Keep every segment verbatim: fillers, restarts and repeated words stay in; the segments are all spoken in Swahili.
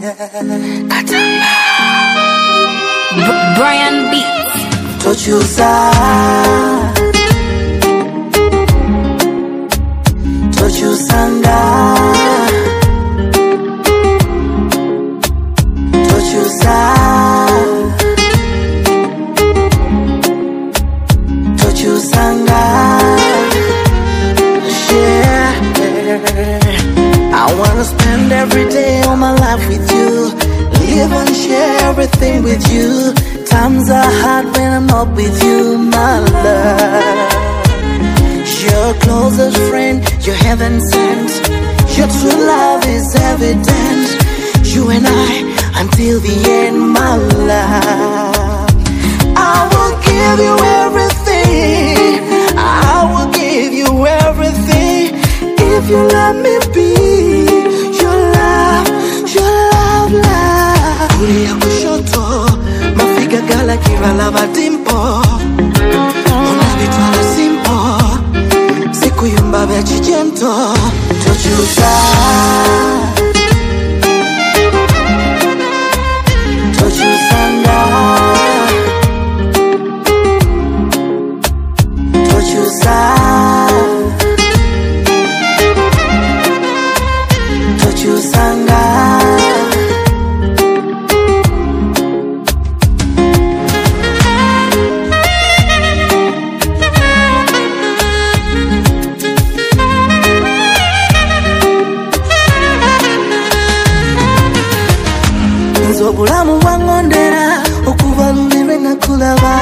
Katamba Brian Beats Tochusa Tochusanga Tochusa Tochusanga Yeah, I wanna spend every day of my life with you, live and share everything with you. Times are hard when I'm not with you, my love. Your closest friend, you're heaven sent. Your true love is evident. You and I, until the end, my love. I will give you everything. I will give you everything. If you let me be your love, your love, love. Kulia kushoto, mafiga gala kira lava dimpo. Unavitwala simpo, siku yumba vechi jento. Tochusa Tochusanga Tochusa Tochusanga Nzobulamu wangondera okubalulirwe nakulaba.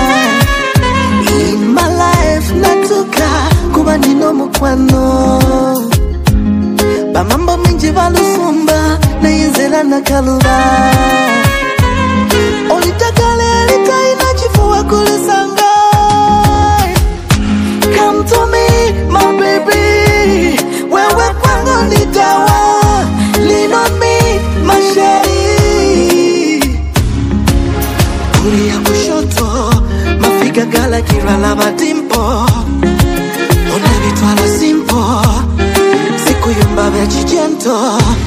In my life natuka kuba nino mukwano. Bamambo mingi balusumba nayenzera nakaluba. Olitakale litaina chifuwa kulisanga. Come to me my baby, wewe kwangu ni dawa. Lean on me my shady. Kulia kushoto, mafiga gala kira lava dimpo. Unavitwala simpo, siku yumba vechi jento.